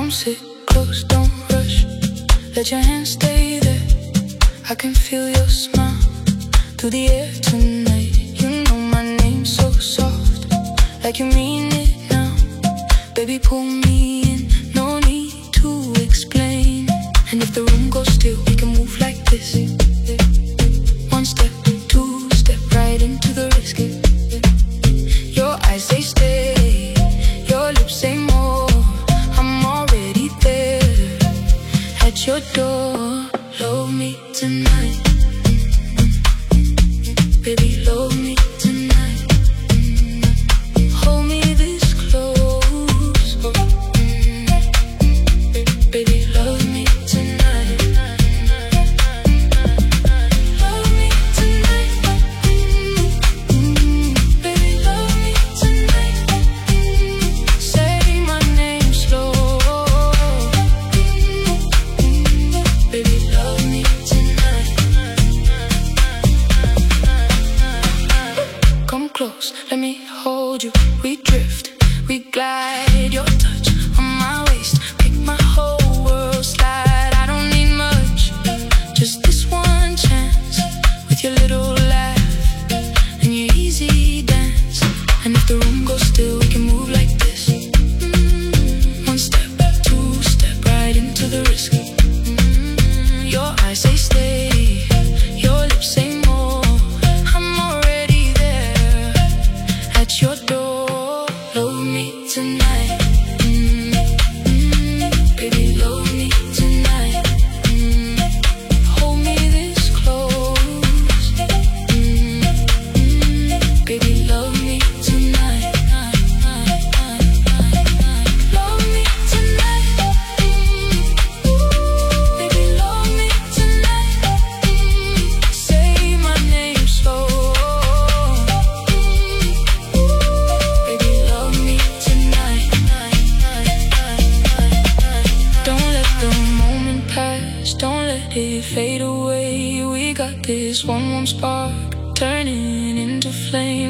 Come sit close, don't rush. Let your hands stay there. I can feel your smile through the air tonight. You know my name so soft, like you mean it now. Baby, pull me in, no need to explain. And if the room goes still, we can move like this. One step, two step, right into the risk. Your eyes, they stay, your lips say more. I'm already there at your door. Love me tonight, baby, love me tonight. Hold me this close, baby, love me tonight. Love me tonight, baby, love me tonight. Say my name slow, baby, love me tonight. Come close, let me hold you. We drift, we glide. Your touch on my waist, make my whole world slide. I don't need much, just this one chance with your little laugh and your easy dance. And if the room goes still, we can move like this. One step, two step, right into the risk. Your eyes, they stay, your lips say more. I'm already there at your door. Love me tonight, baby, love me tonight. Hold me this close, baby, love me tonight. Love me tonight, baby, love me tonight. Say my name slow, baby, love me tonight. Don't let the moment pass, don't let it fade away. We got this one warm spark turning into flame.